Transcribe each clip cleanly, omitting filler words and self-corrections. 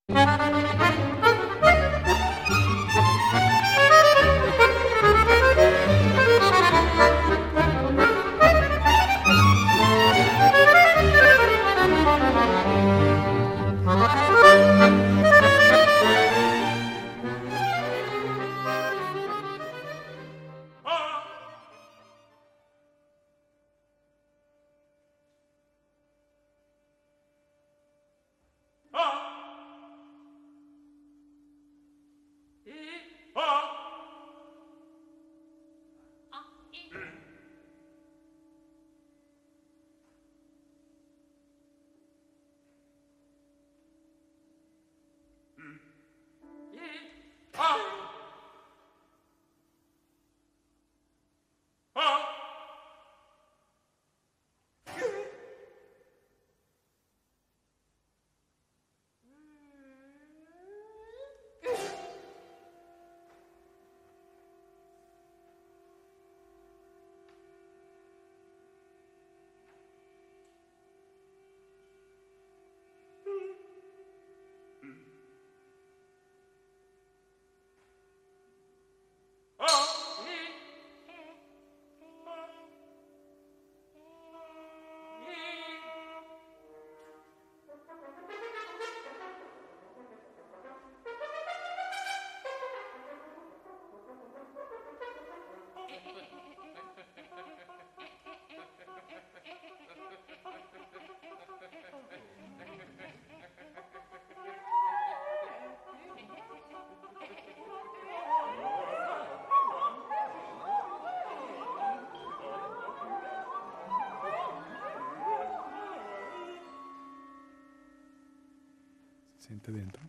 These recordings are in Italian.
Sente dentro.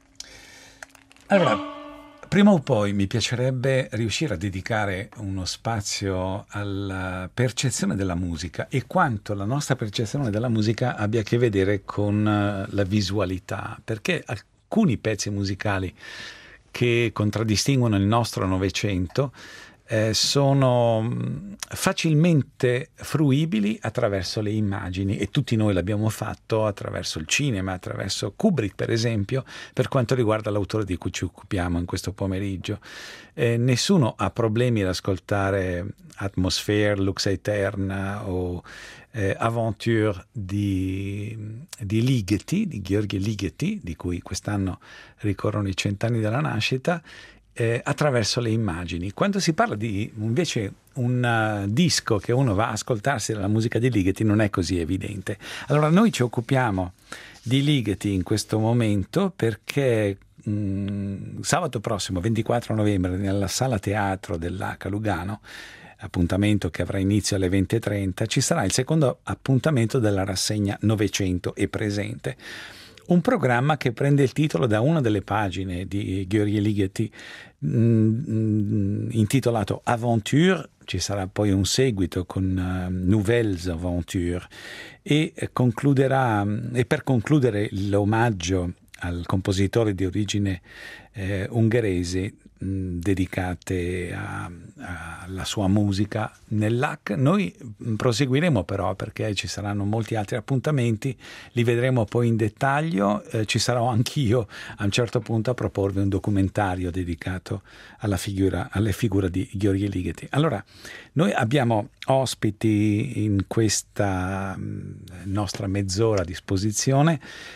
Allora, prima o poi mi piacerebbe riuscire a dedicare uno spazio alla percezione della musica e quanto la nostra percezione della musica abbia a che vedere con la visualità, perché alcuni pezzi musicali che contraddistinguono il nostro Novecento sono facilmente fruibili attraverso le immagini, e tutti noi l'abbiamo fatto attraverso il cinema, attraverso Kubrick per esempio, per quanto riguarda l'autore di cui ci occupiamo in questo pomeriggio. Nessuno ha problemi ad ascoltare Atmosphere, Lux Aeterna o Aventure di Ligeti, di Gheorghe Ligeti, di cui quest'anno ricorrono i 100 anni dalla nascita, attraverso le immagini. Quando si parla di invece un disco che uno va a ascoltarsi dalla musica di Ligeti, non è così evidente. Allora noi ci occupiamo di Ligeti in questo momento perché sabato prossimo 24 novembre nella sala teatro dell'H Lugano, appuntamento che avrà inizio alle 20:30, ci sarà il secondo appuntamento della rassegna Novecento e presente. Un programma che prende il titolo da una delle pagine di Gheorghe Ligeti, intitolato Aventure. Ci sarà poi un seguito con Nouvelles Aventures e per concludere l'omaggio al compositore di origine ungherese, dedicate alla sua musica nell'H. Noi proseguiremo però, perché ci saranno molti altri appuntamenti, li vedremo poi in dettaglio. Ci sarò anch'io a un certo punto a proporvi un documentario dedicato alla figura di Gheorghe Ligeti. Allora, noi abbiamo ospiti in questa nostra mezz'ora a disposizione,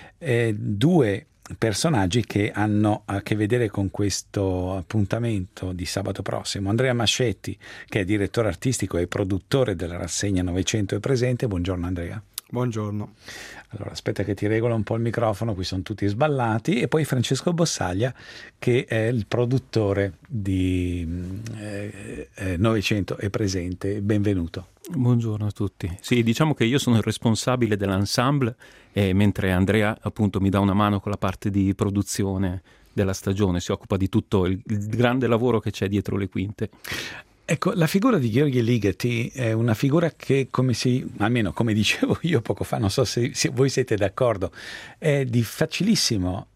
due personaggi che hanno a che vedere con questo appuntamento di sabato prossimo. Andrea Mascetti, che è direttore artistico e produttore della rassegna Novecento è presente. Buongiorno Andrea. Buongiorno. Allora, aspetta che ti regolo un po' il microfono, qui sono tutti sballati. E poi Francesco Bossaglia, che è il produttore di Novecento è presente. Benvenuto. Buongiorno a tutti. Sì, diciamo che io sono il responsabile dell'ensemble, mentre Andrea appunto mi dà una mano con la parte di produzione della stagione, si occupa di tutto il grande lavoro che c'è dietro le quinte. Ecco, la figura di Gheorghe Ligeti è una figura che, almeno come dicevo io poco fa, non so se voi siete d'accordo, è di facilissimo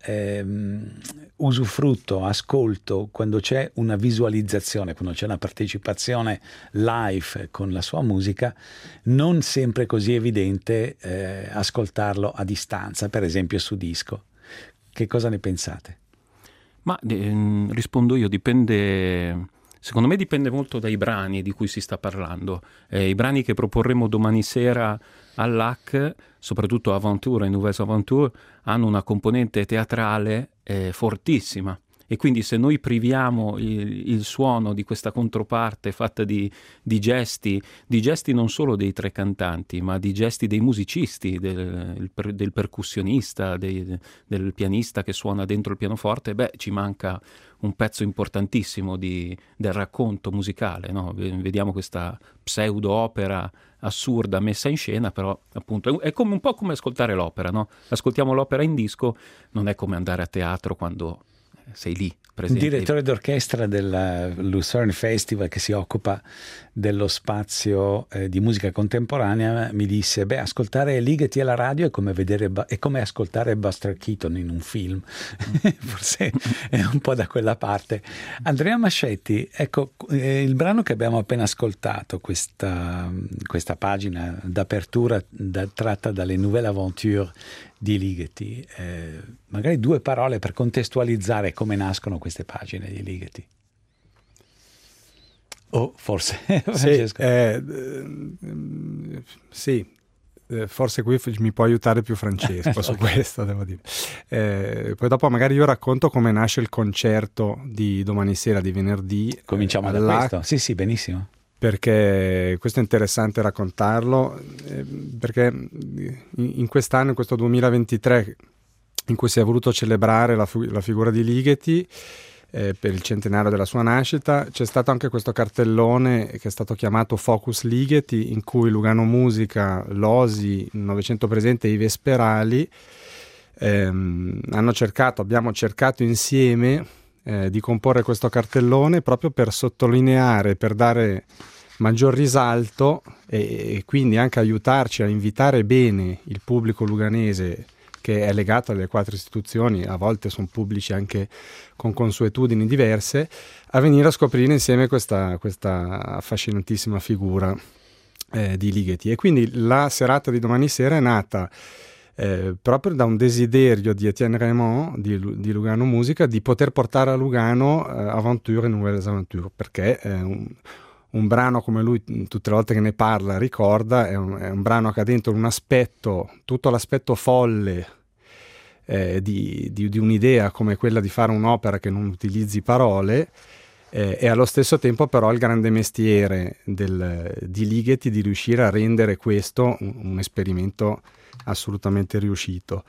usufrutto, ascolto, quando c'è una visualizzazione, quando c'è una partecipazione live con la sua musica, non sempre così evidente ascoltarlo a distanza, per esempio su disco. Che cosa ne pensate? Ma rispondo io, dipende. Secondo me dipende molto dai brani di cui si sta parlando. I brani che proporremo domani sera all'AC, soprattutto Aventure e Nouvelles Aventures, hanno una componente teatrale fortissima. E quindi se noi priviamo il suono di questa controparte fatta di gesti non solo dei tre cantanti, ma di gesti dei musicisti, del percussionista, del pianista che suona dentro il pianoforte, ci manca un pezzo importantissimo del racconto musicale, no? Vediamo questa pseudo-opera assurda messa in scena, però appunto è come un po' come ascoltare l'opera, no? Ascoltiamo l'opera in disco, non è come andare a teatro quando sei lì presente. Il direttore d'orchestra del Lucerne Festival, che si occupa dello spazio di musica contemporanea, mi disse: ascoltare Ligeti alla radio è come ascoltare Buster Keaton in un film. Forse è un po' da quella parte. Andrea Mascetti, ecco, il brano che abbiamo appena ascoltato, questa pagina d'apertura tratta dalle Nouvelles Aventures di Ligeti, magari 2 parole per contestualizzare come nascono queste pagine di Ligeti. Forse forse qui mi può aiutare più Francesco su questo, devo dire. Poi dopo magari io racconto come nasce il concerto di domani sera, di venerdì. Cominciamo da questo? Sì, benissimo. Perché questo è interessante raccontarlo, perché in quest'anno, in questo 2023, in cui si è voluto celebrare la figura di Ligeti per il centenario della sua nascita, c'è stato anche questo cartellone che è stato chiamato Focus Ligeti, in cui Lugano Musica, l'Osi, il Novecento Presente e i Vesperali abbiamo cercato insieme di comporre questo cartellone proprio per sottolineare, per dare maggior risalto e quindi anche aiutarci a invitare bene il pubblico luganese, che è legato alle 4 istituzioni, a volte sono pubblici anche con consuetudini diverse, a venire a scoprire insieme questa affascinantissima figura di Ligeti. E quindi la serata di domani sera è nata proprio da un desiderio di Etienne Raymond di Lugano Musica di poter portare a Lugano Aventure e Nouvelles Aventures, perché un brano, come lui tutte le volte che ne parla ricorda, è un brano che ha dentro un aspetto, tutto l'aspetto folle di un'idea come quella di fare un'opera che non utilizzi parole, e allo stesso tempo però il grande mestiere di Ligeti di riuscire a rendere questo un esperimento assolutamente riuscito.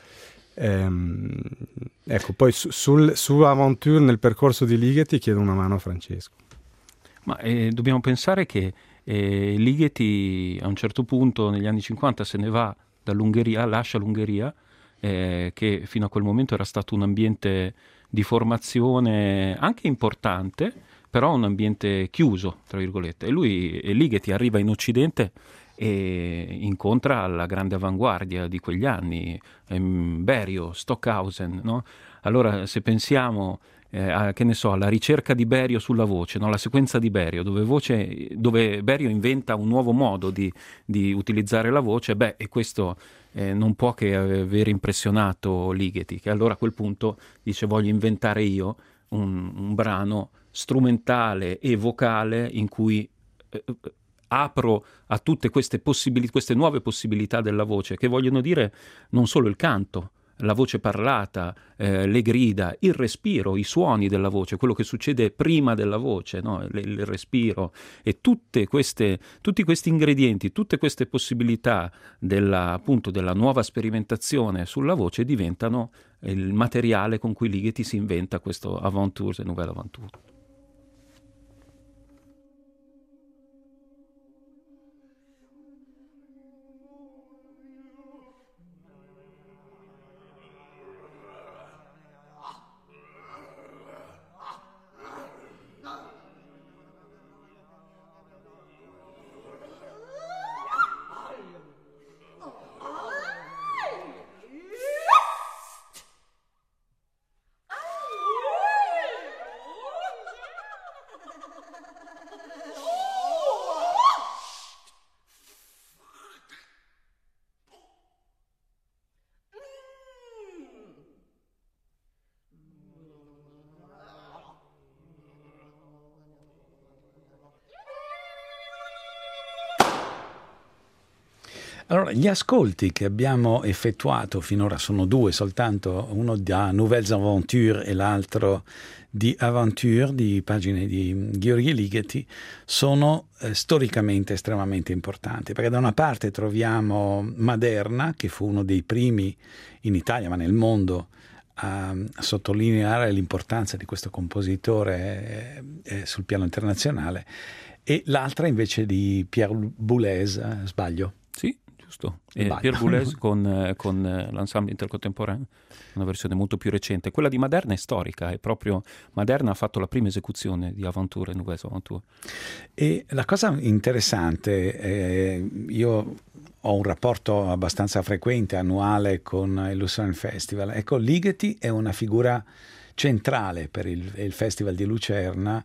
Ecco, poi su Aventure, nel percorso di Ligeti, chiedo una mano a Francesco. Ma dobbiamo pensare che Ligeti a un certo punto negli anni 50 se ne va dall'Ungheria, lascia l'Ungheria, che fino a quel momento era stato un ambiente di formazione anche importante, però un ambiente chiuso, tra virgolette. E Ligeti arriva in Occidente e incontra la grande avanguardia di quegli anni, Berio, Stockhausen, no? Allora, se pensiamo alla ricerca di Berio sulla voce, no? La sequenza di Berio, dove Berio inventa un nuovo modo di utilizzare la voce, e questo non può che aver impressionato Ligeti, che allora a quel punto dice: voglio inventare io un brano strumentale e vocale in cui apro a tutte queste nuove possibilità della voce, che vogliono dire non solo il canto, la voce parlata, le grida, il respiro, i suoni della voce, quello che succede prima della voce, no? Il respiro, e tutti questi ingredienti, tutte queste possibilità appunto della nuova sperimentazione sulla voce diventano il materiale con cui Ligeti si inventa questo Aventures e Nouvelles Aventures. Allora, gli ascolti che abbiamo effettuato finora sono due soltanto, uno da Nouvelles Aventures e l'altro di Aventure, di pagine di Gheorghe Ligeti, sono storicamente estremamente importanti, perché da una parte troviamo Maderna, che fu uno dei primi in Italia, ma nel mondo, a sottolineare l'importanza di questo compositore sul piano internazionale, e l'altra invece di Pierre Boulez, sbaglio? Sì, giusto. Pierre Boulez con l'ensemble intercontemporaneo, una versione molto più recente. Quella di Maderna è storica, è proprio Maderna ha fatto la prima esecuzione di Aventure, Nouvelles Aventures. E la cosa interessante, io ho un rapporto abbastanza frequente, annuale, con il Lucerne Festival. Ecco, Ligeti è una figura centrale per il Festival di Lucerna.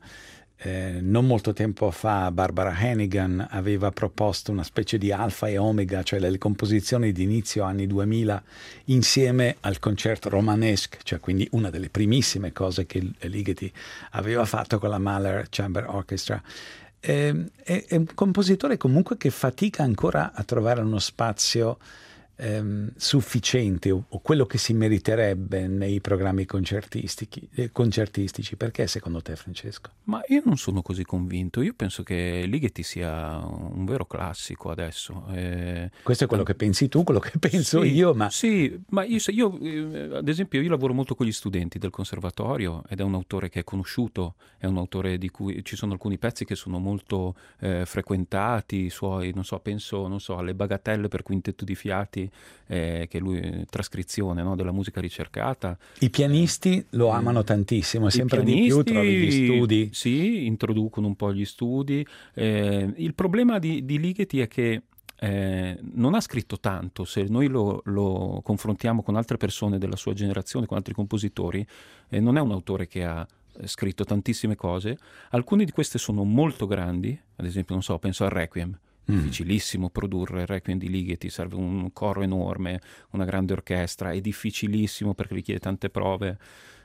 Non molto tempo fa Barbara Hannigan aveva proposto una specie di alfa e omega, cioè le composizioni di inizio anni 2000 insieme al concerto romanesque, cioè quindi una delle primissime cose che Ligeti aveva fatto con la Mahler Chamber Orchestra. È un compositore comunque che fatica ancora a trovare uno spazio sufficiente o quello che si meriterebbe nei programmi concertistici. Perché secondo te, Francesco? Ma io non sono così convinto. Io penso che Ligeti sia un vero classico adesso. Questo è quello che pensi tu, quello che penso sì, io, ma... Sì, ma io ad esempio io lavoro molto con gli studenti del conservatorio ed è un autore che è conosciuto, è un autore di cui ci sono alcuni pezzi che sono molto frequentati, i suoi, penso alle bagatelle per quintetto di fiati, che lui trascrizione, no, della musica ricercata. I pianisti lo amano tantissimo, sempre di più trovi gli studi. Sì, introducono un po' gli studi. Il problema di Ligeti è che non ha scritto tanto. Se noi lo confrontiamo con altre persone della sua generazione, con altri compositori, non è un autore che ha scritto tantissime cose. Alcune di queste sono molto grandi, ad esempio penso al Requiem. Difficilissimo produrre il Requiem di Ligeti, serve un coro enorme, una grande orchestra, è difficilissimo perché richiede tante prove.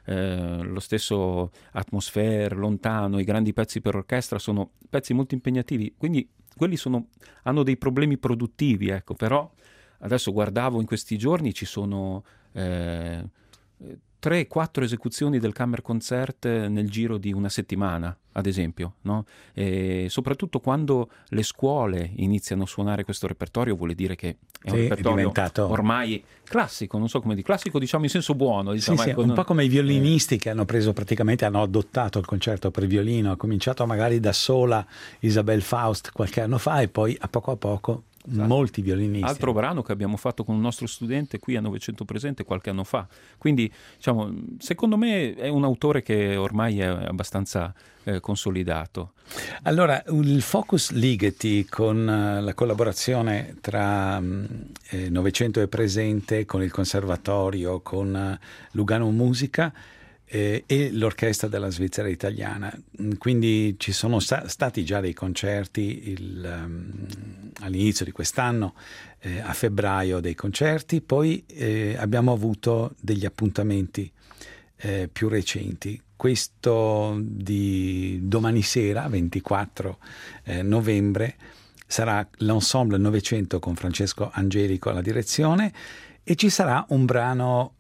Lo stesso Atmosfere, Lontano, i grandi pezzi per orchestra sono pezzi molto impegnativi, quindi quelli hanno dei problemi produttivi, ecco. Però adesso guardavo in questi giorni, ci sono 3-4 esecuzioni del Kammerkonzert nel giro di una settimana, ad esempio, no? E soprattutto quando le scuole iniziano a suonare questo repertorio, vuole dire che è un repertorio diventato ormai classico, non so come dire, classico diciamo in senso buono. Diciamo, ecco, un po' come i violinisti che hanno adottato il concerto per violino, ha cominciato magari da sola Isabelle Faust qualche anno fa e poi a poco esatto. Molti violinisti. Altro brano che abbiamo fatto con un nostro studente qui a Novecento Presente qualche anno fa. Quindi, secondo me è un autore che ormai è abbastanza consolidato. Allora, il Focus Ligeti con la collaborazione tra Novecento e Presente, con il Conservatorio, con Lugano Musica e l'orchestra della Svizzera Italiana. Quindi ci sono stati già dei concerti all'inizio di quest'anno, a febbraio dei concerti, poi abbiamo avuto degli appuntamenti più recenti. Questo di domani sera, 24 novembre, sarà l'Ensemble Novecento con Francesco Angelico alla direzione e ci sarà un brano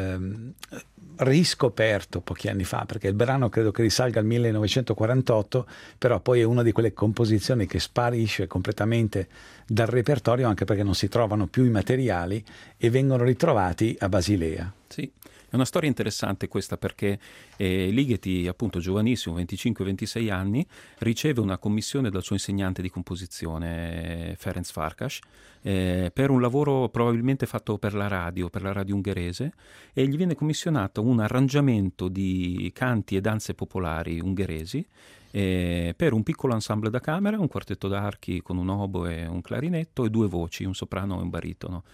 riscoperto pochi anni fa, perché il brano credo che risalga al 1948, però poi è una di quelle composizioni che sparisce completamente dal repertorio, anche perché non si trovano più i materiali e vengono ritrovati a Basilea. Sì. È una storia interessante questa perché Ligeti, appunto giovanissimo, 25-26 anni, riceve una commissione dal suo insegnante di composizione, Ferenc Farkas, per un lavoro probabilmente fatto per la radio ungherese, e gli viene commissionato un arrangiamento di canti e danze popolari ungheresi per un piccolo ensemble da camera, un quartetto d'archi con un oboe e un clarinetto e 2 voci, un soprano e un baritono.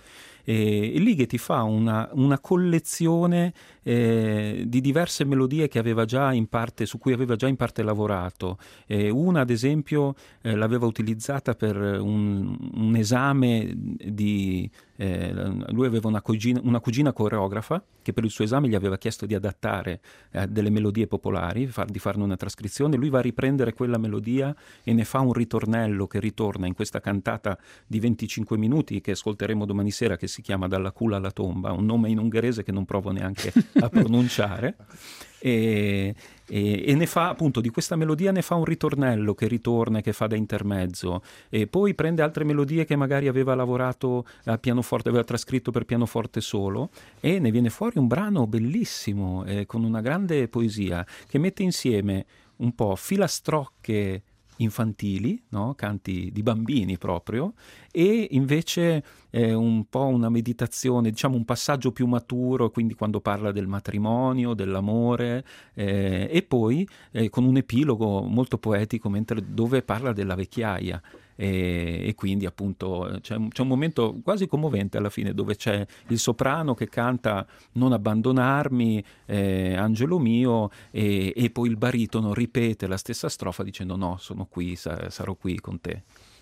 E Ligeti fa una collezione di diverse melodie che aveva già in parte, su cui aveva già in parte lavorato. Una, ad esempio, l'aveva utilizzata per un esame di... lui aveva una cugina coreografa che per il suo esame gli aveva chiesto di adattare delle melodie popolari, di farne una trascrizione. Lui va a riprendere quella melodia e ne fa un ritornello che ritorna in questa cantata di 25 minuti che ascolteremo domani sera, che si chiama Dalla culla alla tomba, un nome in ungherese che non provo neanche a pronunciare. E ne fa, appunto, di questa melodia ne fa un ritornello che ritorna e che fa da intermezzo, e poi prende altre melodie che magari aveva lavorato a pianoforte, aveva trascritto per pianoforte solo, e ne viene fuori un brano bellissimo, con una grande poesia, che mette insieme un po' filastrocche infantili, no? Canti di bambini proprio, e invece un po' una meditazione, diciamo un passaggio più maturo, quindi quando parla del matrimonio, dell'amore, e poi con un epilogo molto poetico dove parla della vecchiaia. E quindi appunto c'è un momento quasi commovente alla fine, dove c'è il soprano che canta "Non abbandonarmi, angelo mio", e poi il baritono ripete la stessa strofa dicendo "no, sono qui, sarò qui con te".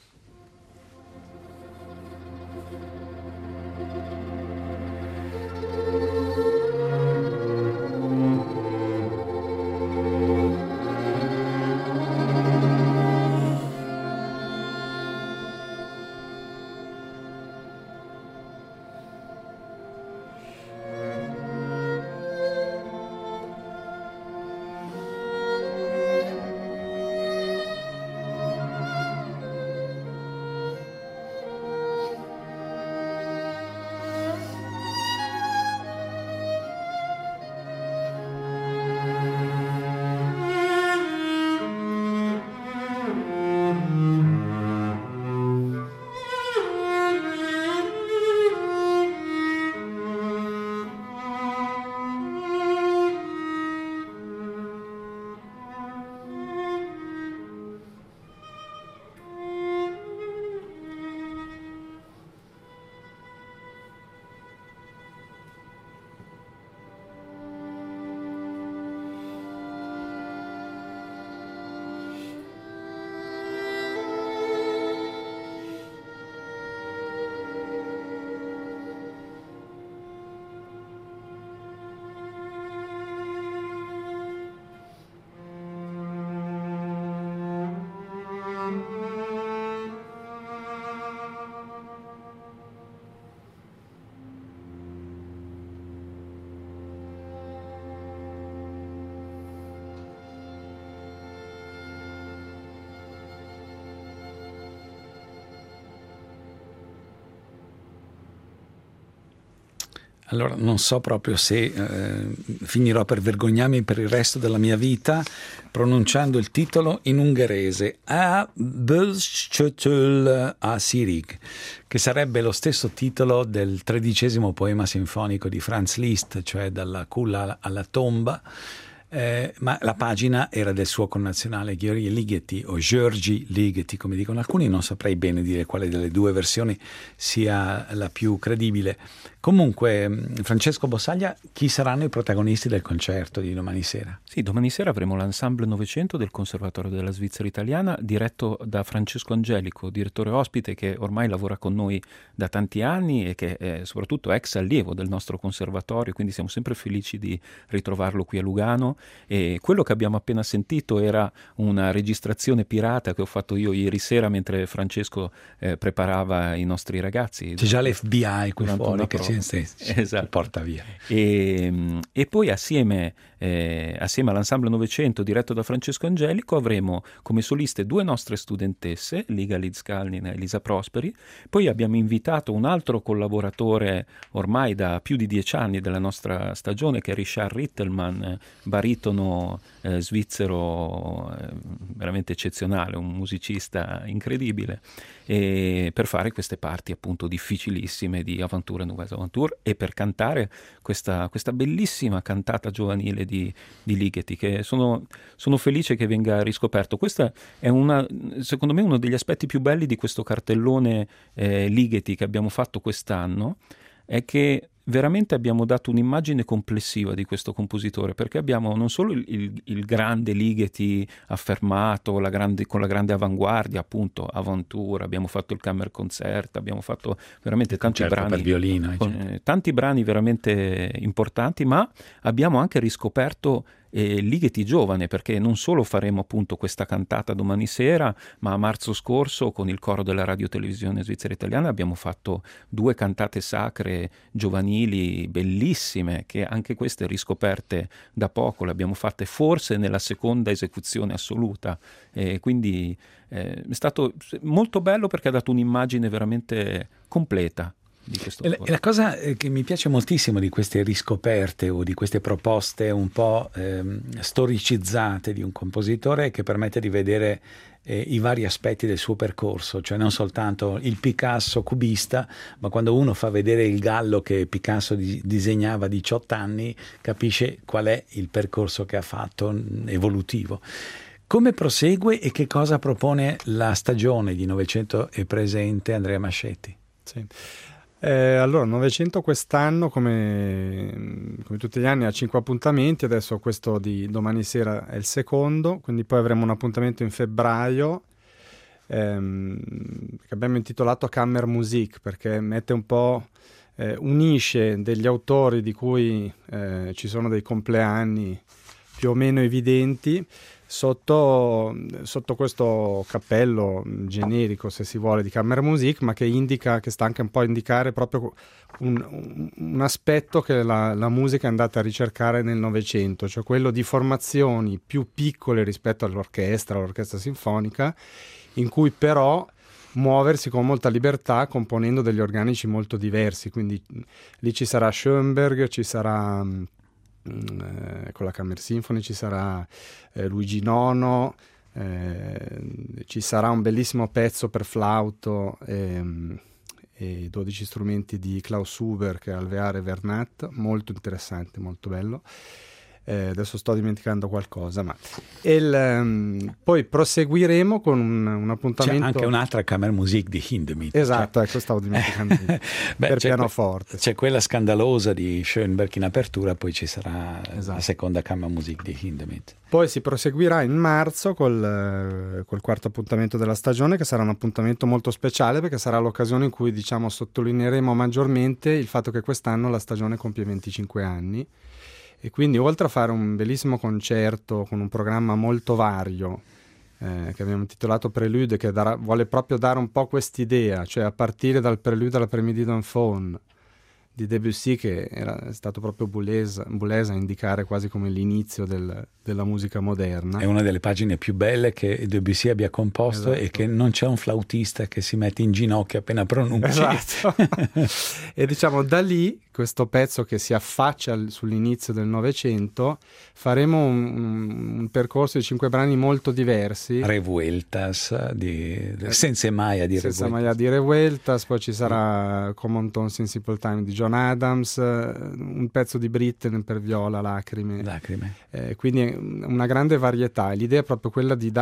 Allora non so proprio se finirò per vergognarmi per il resto della mia vita pronunciando il titolo in ungherese, A Bölcsötöl a Sirig, che sarebbe lo stesso titolo del 13° poema sinfonico di Franz Liszt, cioè Dalla culla alla tomba, ma la pagina era del suo connazionale György Ligeti, o György Ligeti come dicono alcuni, non saprei bene dire quale delle due versioni sia la più credibile. Comunque, Francesco Bossaglia, chi saranno i protagonisti del concerto di domani sera? Sì, domani sera avremo l'Ensemble Novecento del Conservatorio della Svizzera Italiana, diretto da Francesco Angelico, direttore ospite che ormai lavora con noi da tanti anni e che è soprattutto ex allievo del nostro conservatorio, quindi siamo sempre felici di ritrovarlo qui a Lugano. E quello che abbiamo appena sentito era una registrazione pirata che ho fatto io ieri sera mentre Francesco preparava i nostri ragazzi. C'è già l'FBI qui fuori che ci esatto. porta via. E poi assieme all'Ensemble Novecento diretto da Francesco Angelico avremo come soliste due nostre studentesse, Liga Lidskalnin e Elisa Prosperi. Poi abbiamo invitato un altro collaboratore ormai da più di 10 anni della nostra stagione, che è Richard Rittelmann, baritono svizzero veramente eccezionale, un musicista incredibile, e per fare queste parti appunto difficilissime di Aventure Nouvelles Aventures e per cantare questa bellissima cantata giovanile di Ligeti, che sono felice che venga riscoperto. Questa è secondo me uno degli aspetti più belli di questo cartellone Ligeti che abbiamo fatto quest'anno, è che veramente abbiamo dato un'immagine complessiva di questo compositore, perché abbiamo non solo il grande Ligeti affermato, con la grande avanguardia, appunto, Avantura, abbiamo fatto il Kammerkonzert, abbiamo fatto veramente tanti brani per violino, tanti brani veramente importanti, ma abbiamo anche riscoperto Ligeti giovane, perché non solo faremo appunto questa cantata domani sera, ma a marzo scorso con il coro della radiotelevisione svizzera italiana abbiamo fatto 2 cantate sacre giovanili bellissime, che anche queste riscoperte da poco, le abbiamo fatte forse nella seconda esecuzione assoluta, quindi è stato molto bello perché ha dato un'immagine veramente completa. E la cosa che mi piace moltissimo di queste riscoperte o di queste proposte un po' storicizzate di un compositore è che permette di vedere i vari aspetti del suo percorso, cioè non soltanto il Picasso cubista, ma quando uno fa vedere il gallo che Picasso disegnava a 18 anni, capisce qual è il percorso che ha fatto evolutivo. Come prosegue e che cosa propone la stagione di Novecento e presente, Andrea Mascetti? Sì. Allora, Novecento quest'anno, come tutti gli anni, ha 5 appuntamenti. Adesso questo di domani sera è il secondo, quindi poi avremo un appuntamento in febbraio che abbiamo intitolato Kammermusik, perché mette un po', unisce degli autori di cui ci sono dei compleanni più o meno evidenti sotto questo cappello generico, se si vuole, di Kammermusik, ma che sta anche un po' a indicare proprio un aspetto che la musica è andata a ricercare nel Novecento, cioè quello di formazioni più piccole rispetto all'orchestra sinfonica, in cui però muoversi con molta libertà componendo degli organici molto diversi. Quindi lì ci sarà Schoenberg, ci sarà con la Kammersinfonie ci sarà Luigi Nono, ci sarà un bellissimo pezzo per flauto e 12 strumenti di Klaus Huber, che è Alveare Vernat, molto interessante, molto bello. Adesso sto dimenticando qualcosa, ma poi proseguiremo con un appuntamento. C'è anche un'altra Kammermusik di Hindemith. Esatto, ecco, stavo dimenticando. Per pianoforte. C'è quella scandalosa di Schoenberg in apertura, poi ci sarà la seconda Kammermusik di Hindemith. Poi si proseguirà in marzo col quarto appuntamento della stagione, che sarà un appuntamento molto speciale, perché sarà l'occasione in cui, diciamo, sottolineeremo maggiormente il fatto che quest'anno la stagione compie 25 anni. E quindi, oltre a fare un bellissimo concerto con un programma molto vario, che abbiamo intitolato Prelude, che vuole proprio dare un po' quest'idea, cioè a partire dal Prelude alla Prémidi d'un Faune di Debussy, che era stato proprio Boulez a indicare quasi come l'inizio della musica moderna. È una delle pagine più belle che Debussy abbia composto, esatto. E che non c'è un flautista che si mette in ginocchio appena pronuncia. Esatto. E diciamo, da lì, questo pezzo che si affaccia sull'inizio del Novecento, faremo un percorso di 5 brani molto diversi. Revueltas Senza Maia di Revueltas, poi ci sarà Common Tones in Simple Time di John Adams, un pezzo di Britten per viola, Lacrime. Quindi una grande varietà. L'idea è proprio quella di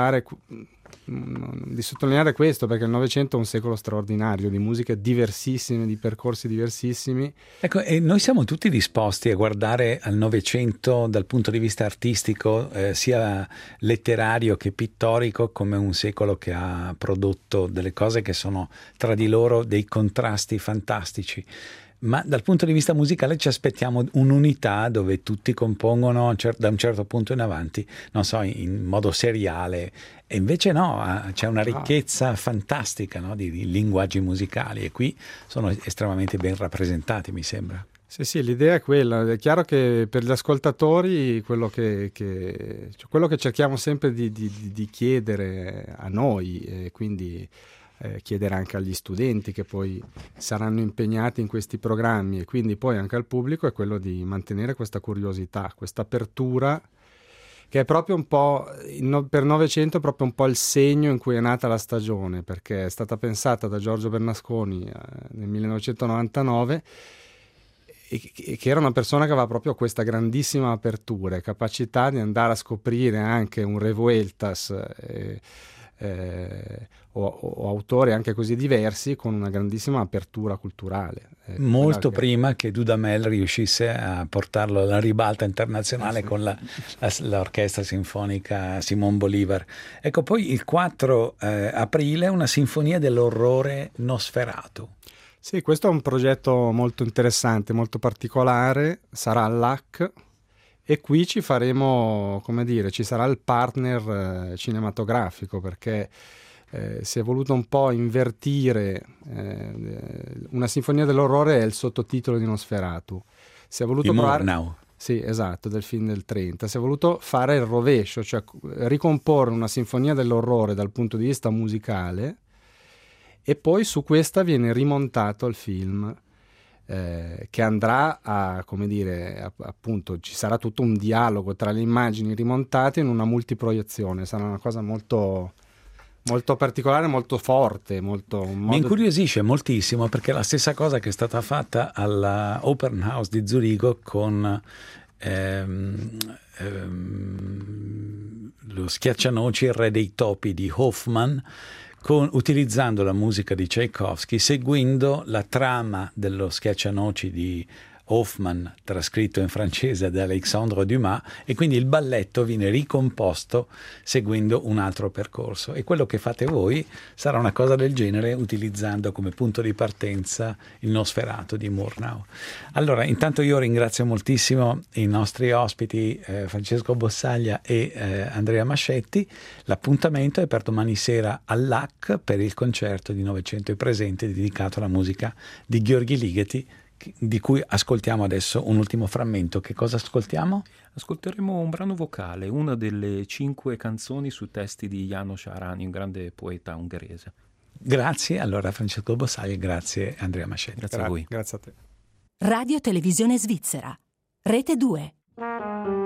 sottolineare questo, perché il Novecento è un secolo straordinario di musiche diversissime, di percorsi diversissimi. Ecco, e noi siamo tutti disposti a guardare al Novecento dal punto di vista artistico, sia letterario che pittorico, come un secolo che ha prodotto delle cose che sono tra di loro dei contrasti fantastici. Ma dal punto di vista musicale ci aspettiamo un'unità dove tutti compongono da un certo punto in avanti, non so, in modo seriale, e invece no, c'è una ricchezza fantastica, no, di linguaggi musicali, e qui sono estremamente ben rappresentati, mi sembra. Sì, l'idea è quella. È chiaro che per gli ascoltatori quello che cerchiamo sempre di chiedere a noi, e quindi chiedere anche agli studenti che poi saranno impegnati in questi programmi, e quindi poi anche al pubblico, è quello di mantenere questa curiosità, questa apertura, che è proprio un po' per Novecento è proprio un po' il segno in cui è nata la stagione, perché è stata pensata da Giorgio Bernasconi nel 1999, e che era una persona che aveva proprio questa grandissima apertura e capacità di andare a scoprire anche un Revueltas o autori anche così diversi, con una grandissima apertura culturale. Molto prima che Dudamel riuscisse a portarlo alla ribalta internazionale con l'orchestra sinfonica Simon Bolivar. Ecco, poi il 4 aprile una sinfonia dell'orrore Nosferatu. Sì, questo è un progetto molto interessante, molto particolare, sarà all'AC. E qui ci faremo, come dire, ci sarà il partner cinematografico, perché si è voluto un po' invertire. Una sinfonia dell'orrore è il sottotitolo di Nosferatu. Si è voluto di Murnau. Sì, esatto, del film del 30. Si è voluto fare il rovescio, cioè ricomporre una sinfonia dell'orrore dal punto di vista musicale, e poi su questa viene rimontato il film. Che andrà a, come dire, appunto ci sarà tutto un dialogo tra le immagini rimontate in una multiproiezione. Sarà una cosa molto, molto particolare, molto forte, Mi incuriosisce moltissimo, perché è la stessa cosa che è stata fatta alla Open House di Zurigo con lo Schiaccianoci, il re dei topi di Hoffmann, utilizzando la musica di Tchaikovsky, seguendo la trama dello Schiaccianoci di Hoffmann, trascritto in francese da Alexandre Dumas, e quindi il balletto viene ricomposto seguendo un altro percorso. E quello che fate voi sarà una cosa del genere, utilizzando come punto di partenza il Nosferatu di Murnau. Allora, intanto io ringrazio moltissimo i nostri ospiti Francesco Bossaglia e Andrea Mascetti. L'appuntamento è per domani sera all'AC per il concerto di Novecento e Presente dedicato alla musica di Gheorghi Ligeti, di cui ascoltiamo adesso un ultimo frammento. Che cosa ascoltiamo? Ascolteremo un brano vocale, una delle 5 canzoni su testi di János Arany, un grande poeta ungherese. Grazie allora Francesco Bossaglia, grazie Andrea Mascetti. Grazie a voi. Grazie a te. Radio Televisione Svizzera, Rete 2.